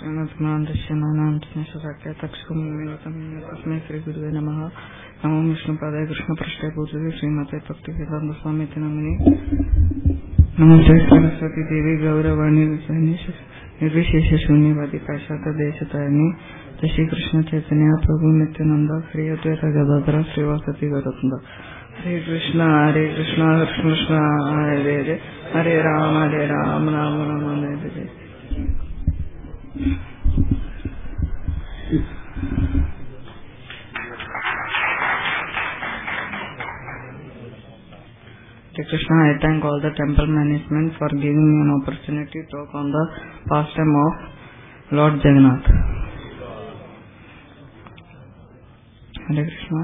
तस्मै श्री गुरुवे नमः। नमो विष्णुपादाय कृष्णपृष्ठाय पूज्यते श्रीमते भक्तिवेदांत स्वामी नामिने। नमस्ते सरस्वती देवी गौरवाणी निर्विशेष शून्यवादी पाश्चात्य देशतारिणी श्री कृष्ण चैतन्य प्रभु नित्यानंद श्री अद्वैत गदाधर श्रीवासति गौरवृंद। हरे Krishna Krishna Krishna Hare Hare Hare Ram Ram Ram Hare Hare. Krishna, I thank all the temple management for giving me an opportunity to talk on the pastime of Lord Jagannath. Hare Krishna.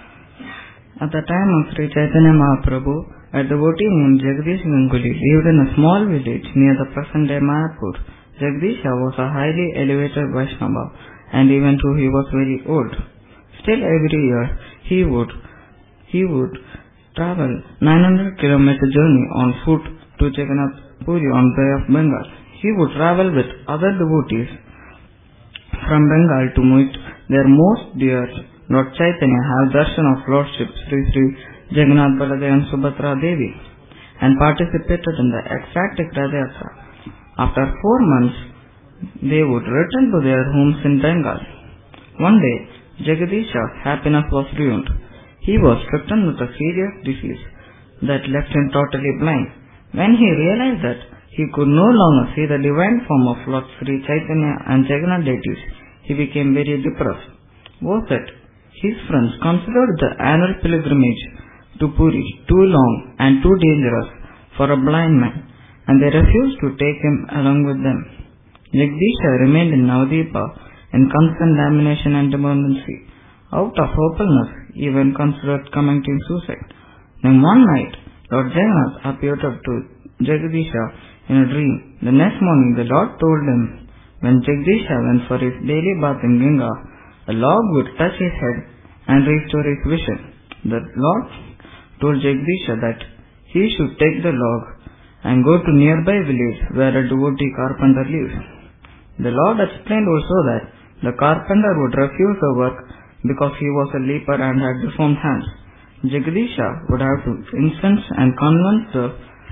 At the time of Sri Chaitanya Mahaprabhu, a devotee named Jagdish Ganguly lived in a small village near the present-day Mayapur. Jagdisha was a highly elevated Vaishnava, and even though he was very old, still every year he would travel 900 km journey on foot to Jagannath Puri on Bay of Bengal. He would travel with other devotees from Bengal to meet their most dear Lord Chaitanya, have darshan of Lordship Sri Jagannath Baladev and Subhadra Devi, and participated in the ecstatic Radha Yatra. After 4 months, they would return to their homes in Bengal. One day, Jagadisha's happiness was ruined. He was stricken with a serious disease that left him totally blind. When he realized that he could no longer see the divine form of Lord Sri Chaitanya and Jagannath deities, he became very depressed. Was that his friends considered the annual pilgrimage to Puri too long and too dangerous for a blind man, and they refused to take him along with them. Jagdisha remained in Navadipa in constant damnation and despondency. Out of hopelessness, he even considered committing suicide. Then one night, Lord Jagannath appeared to Jagdisha in a dream. The next morning, the Lord told him when Jagdisha went for his daily bath in Ganga, a log would touch his head and restore his vision. The Lord told Jagdisha that he should take the log and go to nearby village where a devotee carpenter lives. The Lord explained also that the carpenter would refuse the work because he was a leper and had deformed hands. Jagdisha would have to incense and convince the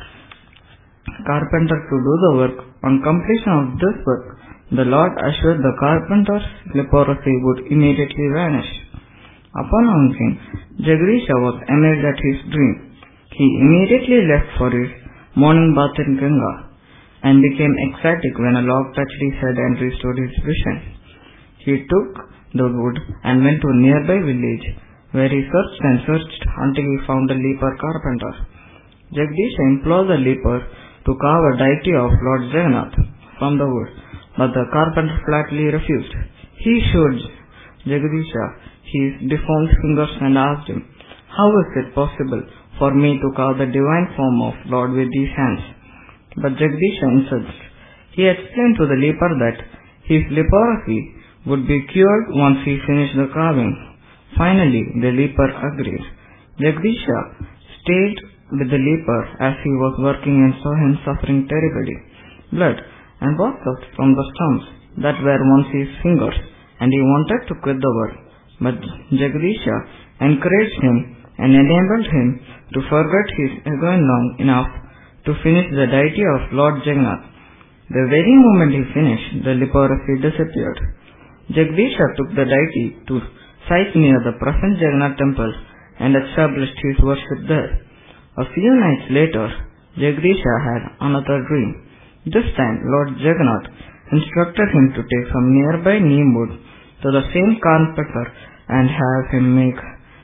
carpenter to do the work. On completion of this work, the Lord assured the carpenter's leprosy would immediately vanish. Upon announcing, Jagdisha was amazed at his dream. He immediately left for his morning bath in Ganga and became ecstatic when a log touched his head and restored his vision. He took the wood and went to a nearby village where he searched and searched until he found a leper carpenter. Jagdisha implored the leper to carve a deity of Lord Jagannath from the wood, but the carpenter flatly refused. He showed Jagdisha his deformed fingers and asked him, "How is it possible for me to carve the divine form of Lord with these hands?" But Jagdisha insisted. He explained to the leper that his leprosy would be cured once he finished the carving. Finally, the leper agreed. Jagdisha stayed with the leper as he was working and saw him suffering terribly. Blood and was out from the stumps that were once his fingers, and he wanted to quit the work. But Jagdisha encouraged him and enabled him to forget his ego long enough to finish the deity of Lord Jagannath. The very moment he finished, the leprosy disappeared. Jagdisha took the deity to site near the present Jagannath temple and established his worship there. A few nights later, Jagdisha had another dream. This time, Lord Jagannath instructed him to take some nearby neem wood to the same carpenter and have him make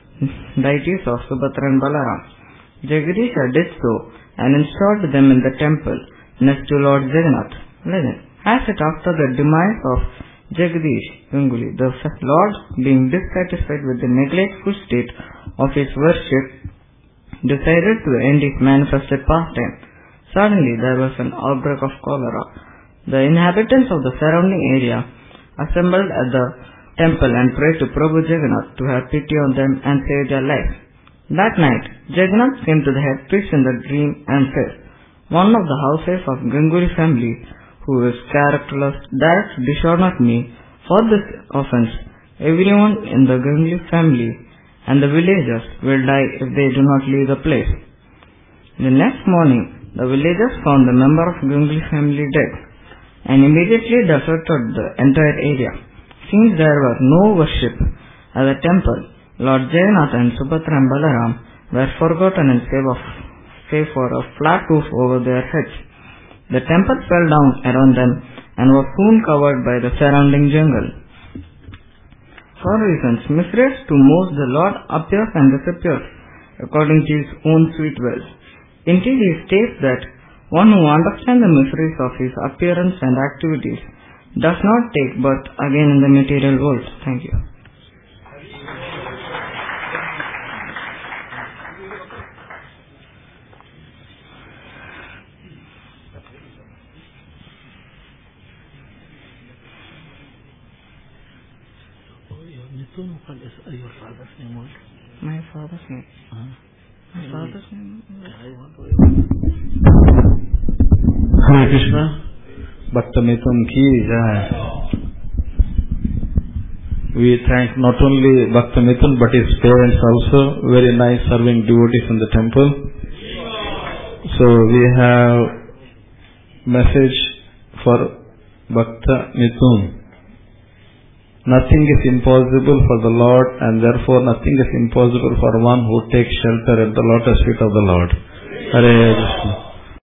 deities of Subhadra and Balaram. Jagdisha did so and installed them in the temple next to Lord Jagannath. As it after the demise of Jagdish Ganguly, the Lord, being dissatisfied with the neglectful state of his worship, decided to end his manifested pastime. Suddenly there was an outbreak of cholera. The inhabitants of the surrounding area assembled at the temple and prayed to Prabhu Jagannath to have pity on them and save their lives. That night, Jagannath came to the head priest in the dream and said, "One of the houses of Ganguly family who is characterless, dares dishonor me. For this offense, everyone in the Ganguly family and the villagers will die if they do not leave the place. The next morning, the villagers found the member of Ganguly family dead, and immediately deserted the entire area. Since there was no worship at the temple, Lord Jagannath and Subhadra and Balaram were forgotten in save for a flat roof over their heads. The temple fell down around them and was soon covered by the surrounding jungle. For reasons mysterious to most, the Lord appears and disappears according to his own sweet will. Indeed, he states that one who understands the mysteries of his appearance and activities does not take birth again in the material world. Thank you. Your father's name was? My father's name. My father's name. Hare Krishna. Bhakta Mithun ki jai. We thank not only Bhakta Mithun but his parents also. Very nice serving devotees in the temple. So we have message for Bhakta Mithun. Nothing is impossible for the Lord, and therefore nothing is impossible for one who takes shelter at the lotus feet of the Lord. Hare Krishna.